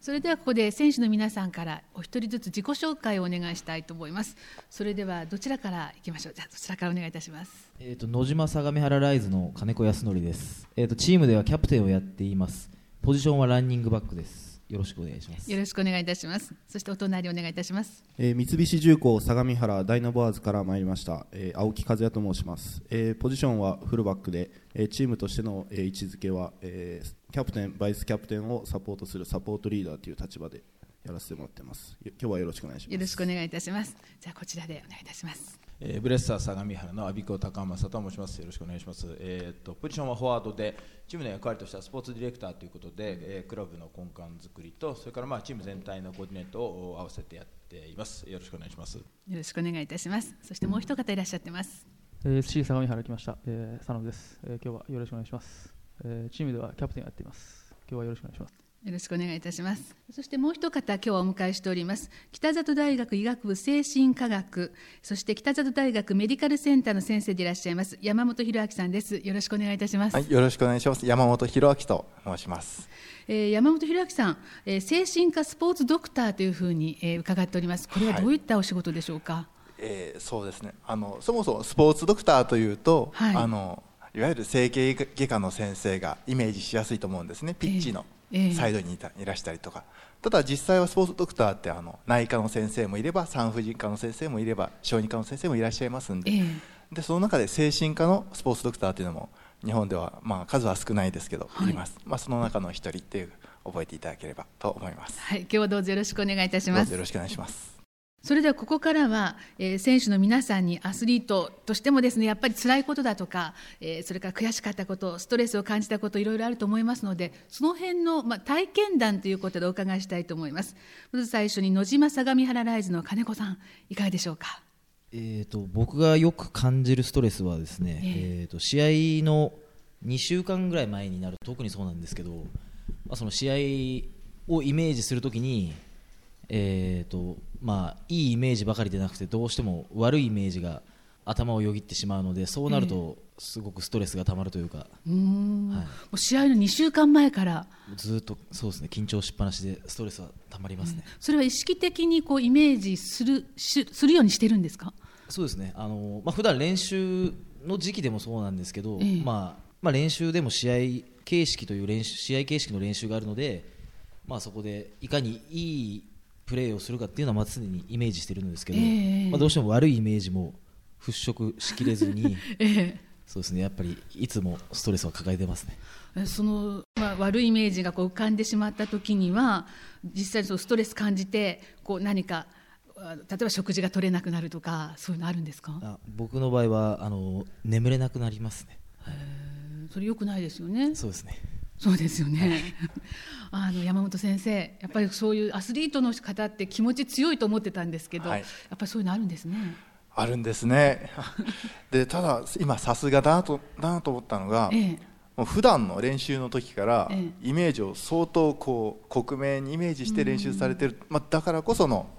それではここで選手の皆さんからお一人ずつ自己紹介をお願いしたいと思います。それではどちらからいきましょう。じゃあどちらからお願いいたします。 野島相模原ライズの金子康則です。チームではキャプテンをやっています。ポジションはランニングバックです。よろしくお願いします。 よろしくお願いいたします。そしてお隣お願いいたします。 三菱重工相模原ダイナボアーズから参りました、青木和也と申します。ポジションはフルバックで、チームとしての、位置づけは、キャプテンバイスキャプテンをサポートするサポートリーダーという立場でやらせてもらってます。今日はよろしくお願いします。 よろしくお願いいたします。じゃあこちらでお願いいたします。 ブレッサー相模原の阿比子高政と申します。よろしくお願いします。ポジションはフォワードで、チームの役割としてはスポーツディレクターということで、クラブの根幹作りと、それからチーム全体のコーディネートを合わせてやっています。よろしくお願いします。よろしくお願いいたします。そしてもう一方いらっしゃってます。 SC 相模原来ました、佐野です。今日はよろしくお願いします。チームではキャプテンをやっています。今日はよろしくお願いします。 よろしくお願いいたします。そしてもう一方今日はお迎えしております。北里大学医学部精神科学、そして北里大学メディカルセンターの先生でいらっしゃいます山本博明さんです。よろしくお願いいたします。 はい、よろしくお願いします。山本博明と申します。 山本博明さん、精神科スポーツドクターというふうに、伺っております。これはどういったお仕事でしょうか。 そうですね、そもそもスポーツドクターというと、はい、いわゆる整形外科の先生がイメージしやすいと思うんですね。ピッチのサイドにいらしたりとか、ただ実際はスポーツドクターって内科の先生もいれば産婦人科の先生もいれば小児科の先生もいらっしゃいますんで、でその中で精神科のスポーツドクターというのも日本では数は少ないですけど、はい、います。その中の一人っていう覚えていただければと思います。 はい、今日はどうぞよろしくお願いいたします。 どうぞよろしくお願いします。 それではここからは、選手の皆さんにアスリートとしてもですね、やっぱり辛いことだとか、それから悔しかったこと、ストレスを感じたこと、いろいろあると思いますので、その辺の、体験談ということでお伺いしたいと思います。まず最初に野島相模原ライズの金子さん、いかがでしょうか。 僕がよく感じるストレスはですね、試合の2週間ぐらい前になると特にそうなんですけど、その試合をイメージするときにいいイメージばかりでなくてどうしても悪いイメージが頭をよぎってしまうので、そうなるとすごくストレスがたまるというか、はい、 もう試合の2週間前からずっとそうですね、緊張しっぱなしでストレスはたまりますね。 それは意識的にこうイメージするようにしてるんですか。 そうですね、普段練習の時期でもそうなんですけど、練習でも試合形式という試合形式の練習があるので、そこでいかにいいプレーをするかっていうのは常にイメージしてるんですけど、どうしても悪いイメージも払拭しきれずに、そうですね、やっぱりいつもストレスは抱えてますね。 その、悪いイメージがこう浮かんでしまった時には、実際にそうストレス感じてこう何か例えば食事が取れなくなるとか、そういうのあるんですか。 僕の場合は眠れなくなりますね。 それ良くないですよね。 そうですね。 そうですよね。山本先生、やっぱりそういうアスリートの方って気持ち強いと思ってたんですけど、やっぱりそういうのあるんですね。 あるんですね。でただ今さすがだと思ったのが、もう普段の練習の時からイメージを相当こう克明にイメージして練習されてる、だからこその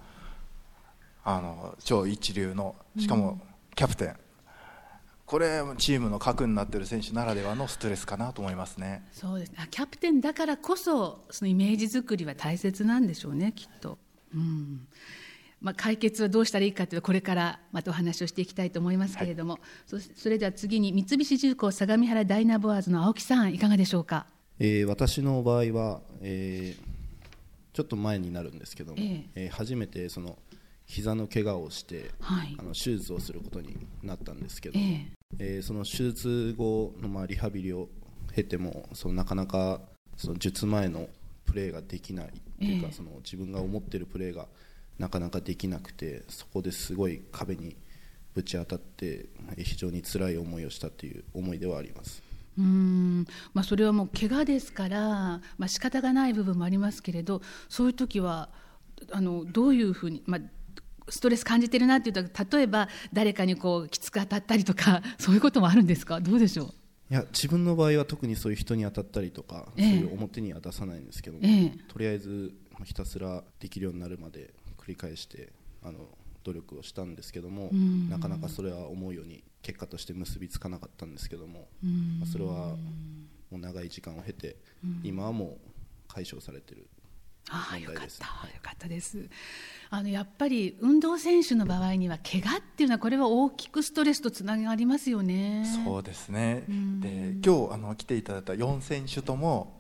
超一流の、しかもキャプテン、これチームの核になっている選手ならではのストレスかなと思いますね。 そうですね、キャプテンだからこそそのイメージ作りは大切なんでしょうね、きっと。解決はどうしたらいいかというと、これからまたお話をしていきたいと思いますけれども、それでは次に三菱重工相模原ダイナボアーズの青木さん、いかがでしょうか。 私の場合は、ちょっと前になるんですけども、初めてその膝の怪我をして、手術をすることになったんですけど、その手術後のリハビリを経てもなかなかその術前のプレーができないというか、その自分が思っているプレーがなかなかできなくて、そこですごい壁にぶち当たって非常に辛い思いをしたという思いではあります。 それはもう怪我ですから、仕方がない部分もありますけれど、そういう時はどういうふうに、ストレス感じてるなっていうと、例えば誰かにこうきつく当たったりとか、そういうこともあるんですか。どうでしょう。 いや、自分の場合は特にそういう人に当たったりとか、そういう表には出さないんですけども、とりあえずひたすらできるようになるまで繰り返して努力をしたんですけども、なかなかそれは思うように結果として結びつかなかったんですけども、それはもう長い時間を経て、今はもう解消されてる題です。 よかったです。やっぱり運動選手の場合には怪我っていうのはこれは大きくストレスとつながりますよね。 そうですね。で今日来ていただいた4選手とも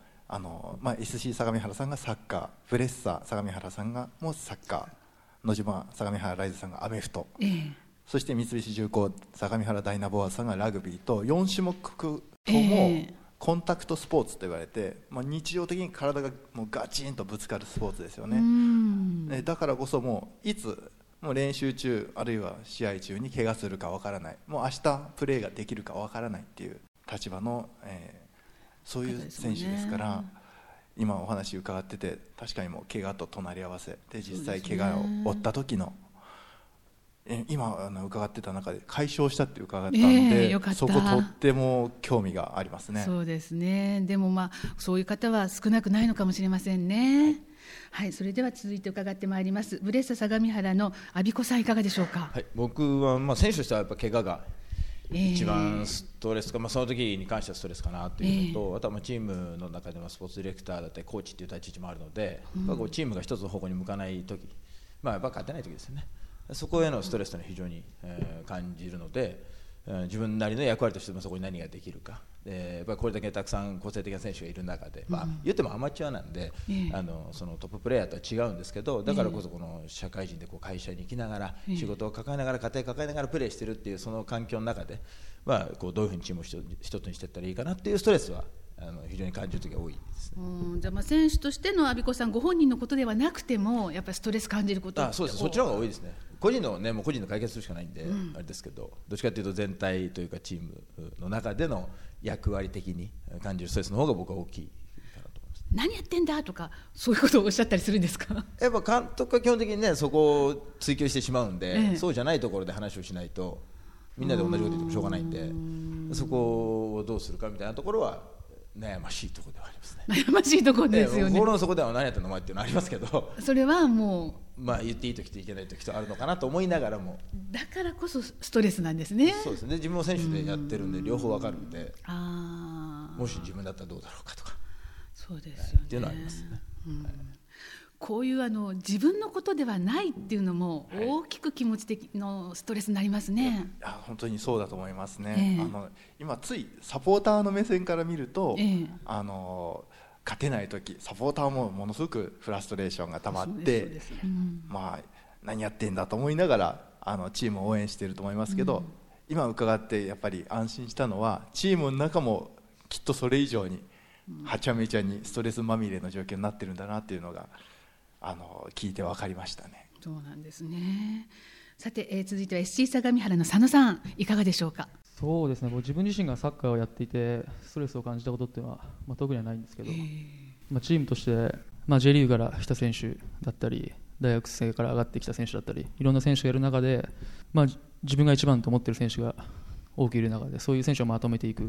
SC 相模原さんがサッカー、ブレッサー相模原さんがもうサッカー、野島相模原ライズさんがアメフト、そして三菱重工相模原ダイナボアーズさんがラグビーと4種目ともコンタクトスポーツと言われて、日常的に体がもうガチンとぶつかるスポーツですよね。だからこそもういつもう練習中あるいは試合中に怪我するかわからない、もう明日プレーができるかわからないっていう立場の、そういう選手ですから、今お話伺ってて確かにもう怪我と隣り合わせで実際怪我を負った時の、今伺ってた中で解消したって伺ったので、そことっても興味がありますね。 そうですね。でもそういう方は少なくないのかもしれませんね。はい、それでは続いて伺ってまいります。ブレッサ相模原の阿比子さんいかがでしょうか。 僕は選手としてはやっぱ怪我が一番ストレスか、その時に関してはストレスかなというのと、あとはチームの中でもスポーツディレクターだったりコーチっていう立ち位置もあるので、チームが一つの方向に向かない時、やっぱ勝てない時ですよね。そこへのストレスというのは非常に感じるので、自分なりの役割としてもそこに何ができるか、やっぱりこれだけたくさん個性的な選手がいる中で、言ってもアマチュアなんで、そのトッププレーヤーとは違うんですけど、だからこそこの社会人で会社に行きながら、仕事を抱えながら家庭を抱えながらプレーしてるっていうその環境の中で、どういうふうにチームを一つにしていったらいいかなっていうストレスは非常に感じる時が多いですね。 じゃあ選手としての阿比子さんご本人のことではなくてもやっぱりストレス感じることって。 そうです。そっちの方が多いですね。個人のもう個人の解決するしかないんで、あれですけど、どっちかというと全体というかチームの中での役割的に感じるストレスの方が僕は大きいかなと思います。 何やってんだとかそういうことをおっしゃったりするんですか。 やっぱ監督は基本的にそこを追求してしまうんで、そうじゃないところで話をしないとみんなで同じこと言ってもしょうがないんで、そこをどうするかみたいなところは悩ましいところではありますね。 悩ましいところですよね。 心の底では何やってんのお前っていうのはありますけど、 それはもう言っていい時といけない時とあるのかなと思いながらも、 だからこそストレスなんですね。 そうですね。自分も選手でやってるんで両方わかるんで、もし自分だったらどうだろうかとか、 そうですよね、 っていうのはありますね。 こういう自分のことではないっていうのも大きく気持ち的のストレスになりますね。 本当にそうだと思いますね。今ついサポーターの目線から見ると、勝てない時サポーターもものすごくフラストレーションがたまって、何やってんだと思いながらチームを応援していると思いますけど、今伺ってやっぱり安心したのは、チームの中もきっとそれ以上にはちゃめちゃにストレスまみれの状況になってるんだなっていうのが聞いて分かりましたね。 そうなんですね。さて、続いては SC 相模原の佐野さんいかがでしょうか。 そうですね、自分自身がサッカーをやっていてストレスを感じたことっていうのは、特にはないんですけど、チームとして、J リーグから来た選手だったり大学生から上がってきた選手だったりいろんな選手がいる中で、自分が一番と思っている選手が多くいる中で、そういう選手をまとめていく、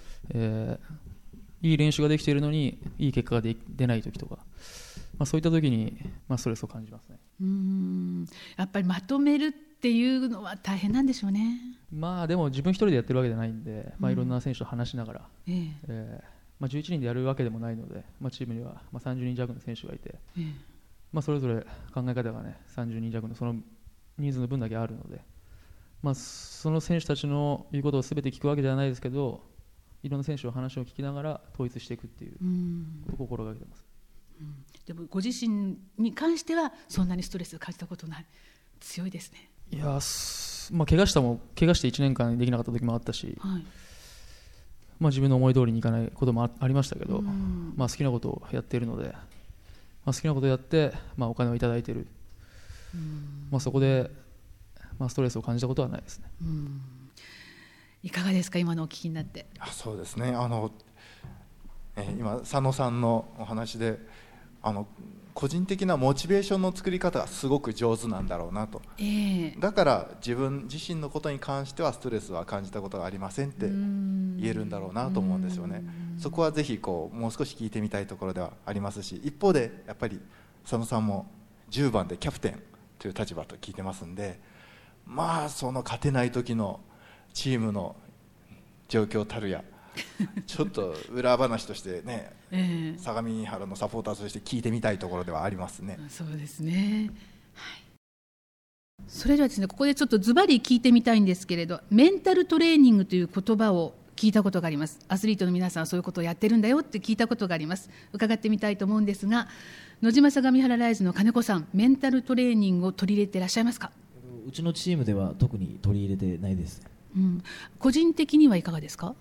いい練習ができているのにいい結果が出ない時とか、そういった時に、ストレスを感じますね。 やっぱりまとめるっていうのは大変なんでしょうね。 でも自分一人でやってるわけじゃないんで、いろんな選手と話しながら、11人でやるわけでもないので、チームには30人弱の選手がいて、それぞれ考え方がね30人弱のその人数の分だけあるので、その選手たちの言うことを全て聞くわけではないですけど、いろんな選手の話を聞きながら統一していくっていうことを心がけてます。 でもご自身に関してはそんなにストレスを感じたことない。強いですね。 いや、怪我して1年間できなかった時もあったし、自分の思い通りにいかないこともありましたけど、好きなことをやっているので、好きなことをやって、お金をいただいている、そこで、ストレスを感じたことはないですね。 いかがですか、今のお聞きになって。 そうですね、今佐野さんのお話で個人的なモチベーションの作り方がすごく上手なんだろうなと、だから自分自身のことに関してはストレスは感じたことがありませんって言えるんだろうなと思うんですよね。そこはぜひもう少し聞いてみたいところではありますし、一方でやっぱり佐野さんも10番でキャプテンという立場と聞いてますんで、その勝てない時のチームの状況たるやちょっと裏話としてね、相模原のサポーターとして聞いてみたいところではありますね。 そうですね、はい、それではですね、ここでちょっとズバリ聞いてみたいんですけれど、メンタルトレーニングという言葉を聞いたことがあります。アスリートの皆さんはそういうことをやってるんだよって聞いたことがあります。伺ってみたいと思うんですが、野島相模原ライズの金子さん、メンタルトレーニングを取り入れていらっしゃいますか？ うちのチームでは特に取り入れてないです。 個人的にはいかがですか？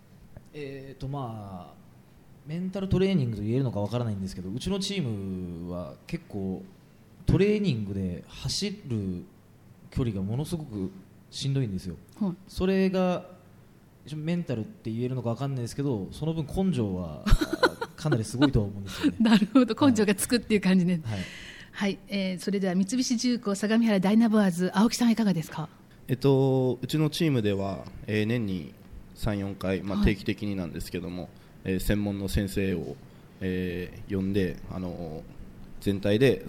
まあメンタルトレーニングと言えるのかわからないんですけど、うちのチームは結構トレーニングで走る距離がものすごくしんどいんですよ、それがメンタルって言えるのかわかんないですけど、その分根性はかなりすごいとは思うんですよね。 なるほど、根性がつくっていう感じね。はい、それでは三菱重工相模原ダイナボアーズ、青木さんいかがですか？ うちのチームでは、年に 3,4 回、定期的になんですけども、専門の先生を、呼んで全体で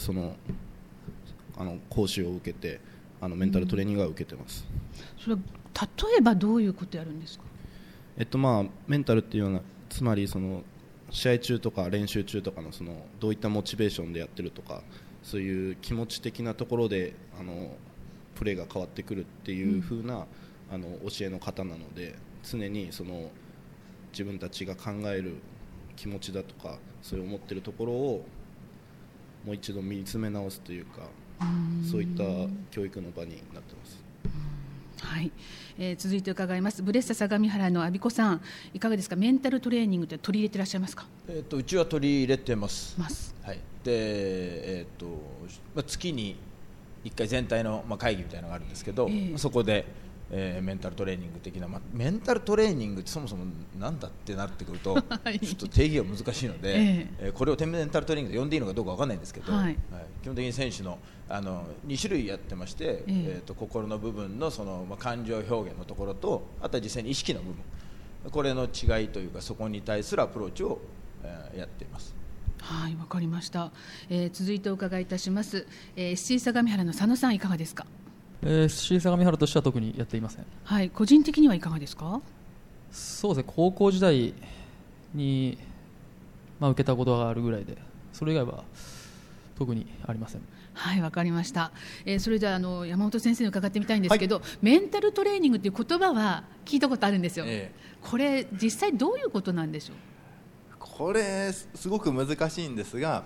講習を受けてメンタルトレーニングは受けてます。 それは例えばどういうことやるんですか？ メンタルっていうのはつまり試合中とか練習中とかのどういったモチベーションでやってるとか、そういう気持ち的なところでプレーが変わってくるっていう風な、教えの方なので、常に自分たちが考える気持ちだとかそういう思ってるところをもう一度見つめ直すというか、そういった教育の場になってます。 はい、続いて伺います。ブレッサ相模原の阿比子さん、いかがですか？メンタルトレーニングって取り入れていらっしゃいますか？ うちは取り入れてます。はい、で、月に1回全体の、会議みたいなのがあるんですけど、そこで、メンタルトレーニング的な、メンタルトレーニングってそもそもなんだってなってくると、はい、ちょっと定義が難しいので、これをメンタルトレーニングと呼んでいいのかどうか分からないんですけど、基本的に選手の2種類やってまして、心の部分の感情表現のところと、あとは実際に意識の部分、これの違いというか、そこに対するアプローチを、やっています。 はい、わかりました。続いてお伺いいたします。SC 相模原の佐野さんいかがですか ？SC 相模原としては特にやっていません。 はい、個人的にはいかがですか？ そうですね、高校時代に、受けたことがあるぐらいで、それ以外は特にありません。 はい、わかりました。それでは山本先生に伺ってみたいんですけど、メンタルトレーニングという言葉は聞いたことあるんですよ、これ実際どういうことなんでしょう？ これすごく難しいんですが、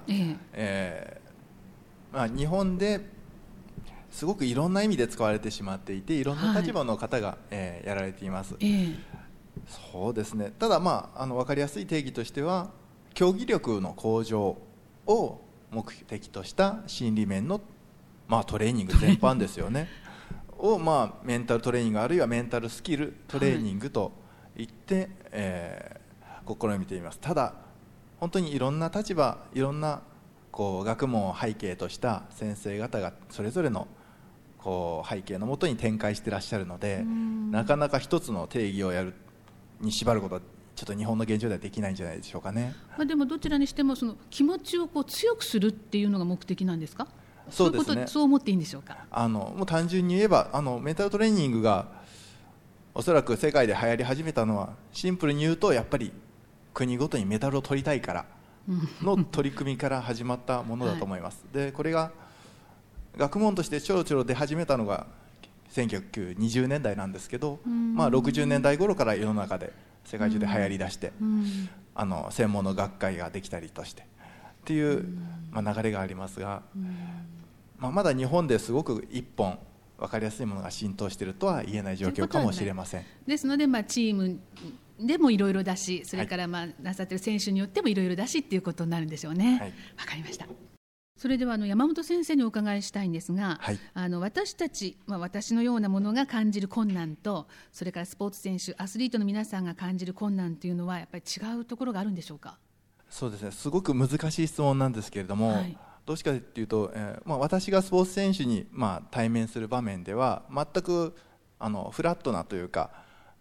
日本ですごくいろんな意味で使われてしまっていて、いろんな立場の方が、やられています、そうですね。ただ分かりやすい定義としては、競技力の向上を目的とした心理面の、トレーニング全般ですよねを、メンタルトレーニングあるいはメンタルスキルトレーニングと言って、試みています。ただ本当にいろんな立場、いろんな学問を背景とした先生方がそれぞれの背景のもとに展開していらっしゃるので、なかなか一つの定義をやるに縛ることはちょっと日本の現状ではできないんじゃないでしょうかね。 でもどちらにしても気持ちを強くするっていうのが目的なんですか？ そうですね、 そう思っていいんでしょうか？ もう単純に言えばメンタルトレーニングがおそらく世界で流行り始めたのは、シンプルに言うとやっぱり国ごとにメダルを取りたいからの取り組みから始まったものだと思います、でこれが学問としてちょろちょろ出始めたのが1920年代なんですけど、60年代頃から世の中で世界中で流行りだして、専門の学会ができたりとしてっていう、流れがありますが、まだ日本ですごく一本分かりやすいものが浸透しているとは言えない状況かもしれません。 ですので、チームでもいろいろだし、それからなさっている選手によってもいろいろだしっていうことになるんでしょうね。わかりました。それでは山本先生にお伺いしたいんですが、私たち、私のようなものが感じる困難と、それからスポーツ選手、アスリートの皆さんが感じる困難というのはやっぱり違うところがあるんでしょうか？ そうですね、すごく難しい質問なんですけれども、どうしかというと、私がスポーツ選手に、対面する場面では全くフラットなというか、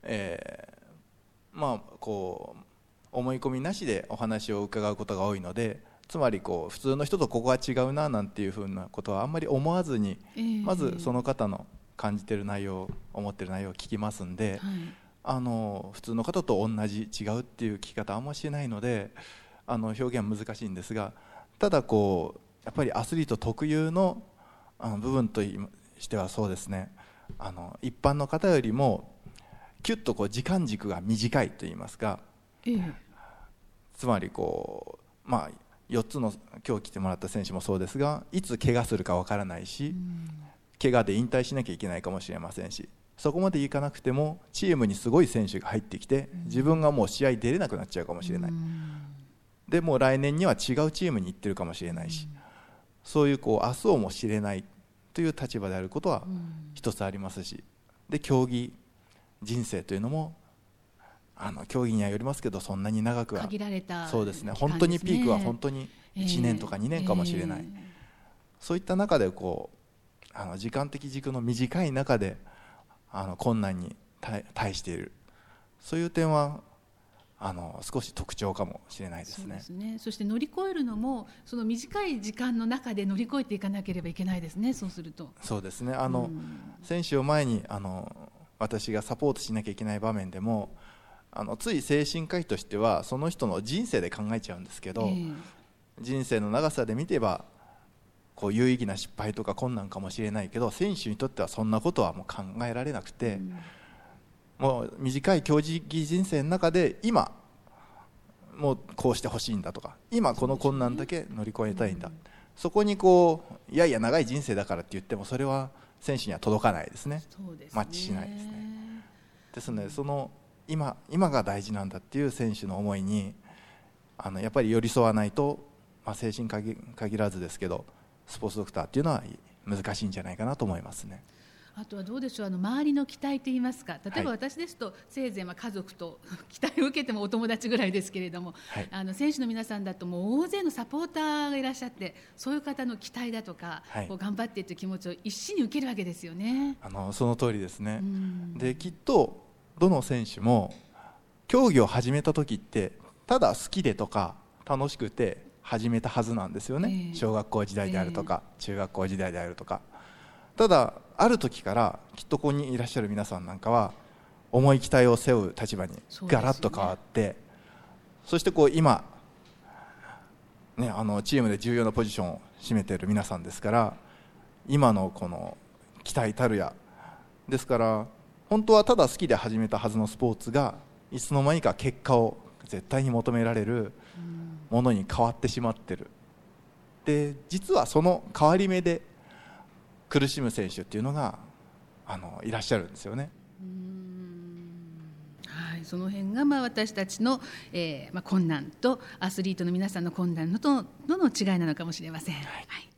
思い込みなしでお話を伺うことが多いので、つまり普通の人とここが違うななんていうふうなことはあんまり思わずに、まずその方の感じている内容、思っている内容を聞きますんで、 普通の方と同じ違うっていう聞き方あんましないので表現は難しいんですが、ただこうやっぱりアスリート特有の部分としてはそうですね、一般の方よりもキュッとこう時間軸が短いといいますか、つまりこう、4つの今日来てもらった選手もそうですが、いつ怪我するかわからないし、怪我で引退しなきゃいけないかもしれませんし、そこまでいかなくてもチームにすごい選手が入ってきて自分がもう試合出れなくなっちゃうかもしれない、でもう来年には違うチームに行ってるかもしれないし、そういうこう明日をも知れないという立場であることは一つありますし、で競技人生というのも競技にはよりますけどそんなに長くは限られた、 そうですね、本当にピークは本当に1年とか2年かもしれない、そういった中でこう時間的軸の短い中で困難に対している、そういう点は少し特徴かもしれないですね。 そうですね。そして乗り越えるのもその短い時間の中で乗り越えていかなければいけないですね。そうするとそうですね、選手を前に私がサポートしなきゃいけない場面でもつい精神科医としてはその人の人生で考えちゃうんですけど、人生の長さで見てばこう有意義な失敗とか困難かもしれないけど、選手にとってはそんなことはもう考えられなくて、もう短い競技人生の中で今もうこうしてほしいんだとか、今この困難だけ乗り越えたいんだ、そこにこういやいや長い人生だからって言ってもそれは選手には届かないですね。マッチしないですね。ですのでその今が大事なんだっていう選手の思いにやっぱり寄り添わないと、精神限らずですけどスポーツドクターっていうのは難しいんじゃないかなと思いますね。 あとはどうでしょう、周りの期待といいますか、例えば私ですと、せいぜい家族と期待を受けてもお友達ぐらいですけれども、選手の皆さんだともう大勢のサポーターがいらっしゃって、そういう方の期待だとか、こう頑張ってという気持ちを一身に受けるわけですよね。 その通りですね。できっとどの選手も競技を始めた時ってただ好きでとか楽しくて始めたはずなんですよね、小学校時代であるとか、中学校時代であるとか。ただある時からきっとここにいらっしゃる皆さんなんかは重い期待を背負う立場にガラッと変わって、そしてこう今、チームで重要なポジションを占めている皆さんですから、今のこの期待たるやですから、本当はただ好きで始めたはずのスポーツがいつの間にか結果を絶対に求められるものに変わってしまってる。で実はその変わり目で苦しむ選手っていうのがいらっしゃるんですよね。 その辺が私たちの、困難とアスリートの皆さんの困難のとの違いなのかもしれません。はい